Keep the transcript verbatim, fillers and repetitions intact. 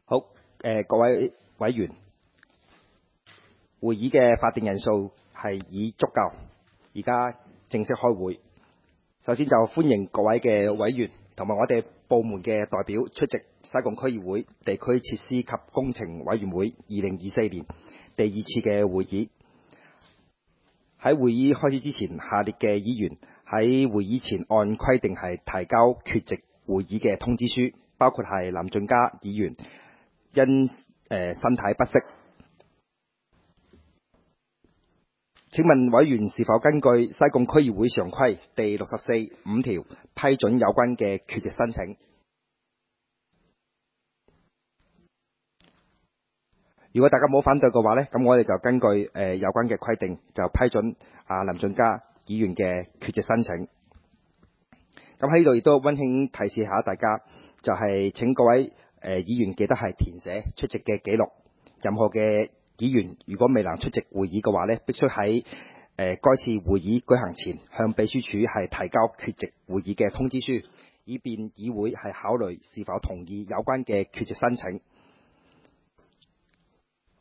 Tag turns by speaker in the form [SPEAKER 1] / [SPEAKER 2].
[SPEAKER 1] 好，誒各位委員，會議嘅法定人數係已足夠，而家正式開會。首先就歡迎各位嘅委員同埋我哋部門嘅代表出席西貢區議會地區設施及工程委員會二零二四年第二次嘅會議。喺會議開始之前，下列嘅議員喺會議前按規定係提交缺席會議嘅通知書，包括係林俊嘉議員因誒、呃、身體不適。請問委員是否根據西貢區議會常規第六十四五條批准有關嘅缺席申請？如果大家冇反對嘅話呢，咁我哋就根據誒、呃、有關嘅規定，就批准啊林俊嘉議員嘅缺席申請。咁喺呢度亦都溫馨提示下大家，就係、是、請各位誒、呃、議員記得係填寫出席嘅記錄。任何嘅議員如果未能出席會議嘅話呢，必須喺誒、呃、該次會議舉行前向秘書處係提交缺席會議嘅通知書，以便議會係考慮是否同意有關嘅缺席申請。